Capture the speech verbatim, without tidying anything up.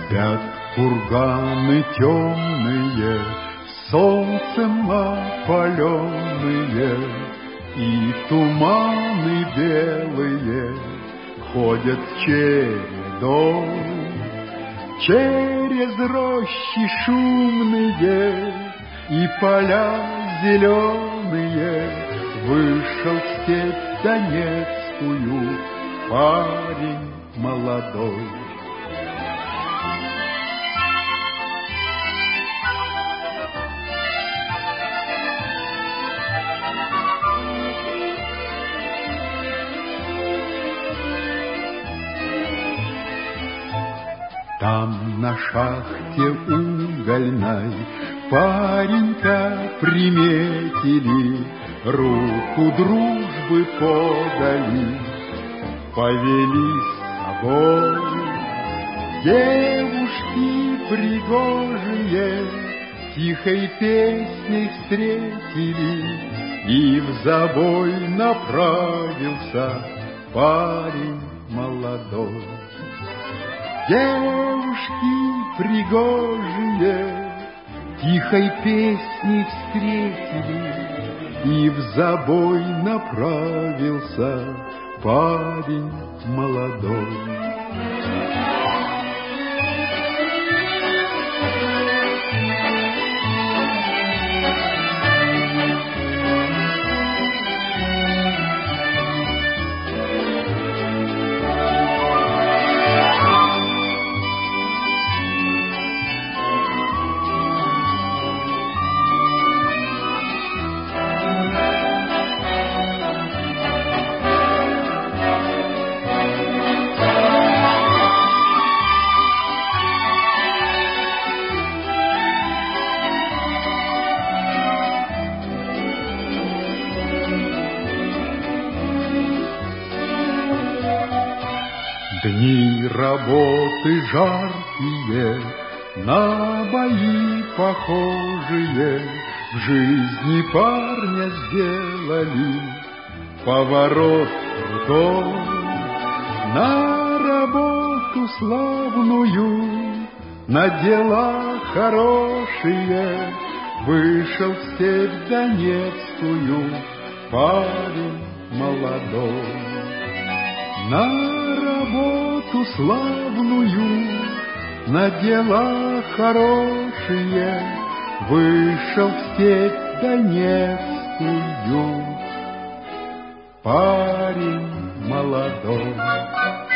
Спят курганы темные, солнцем опаленные, и туманы белые ходят чередой. Через рощи шумные и поля зеленые вышел в степь донецкую парень молодой. Там на шахте угольной паренька приметили, руку дружбы подали, повели с собой. Девушки пригожие тихой песней встретили, и в забой направился парень молодой. Девушки пригожие тихой песней встретили, и в забой направился парень молодой. Дни работы жаркие, на бои похожие, в жизни парня сделали поворот крутой. На работу славную, на дела хорошие вышел в степь донецкую парень молодой. На работу славную, на дела хорошие вышел в степь донецкую парень молодой.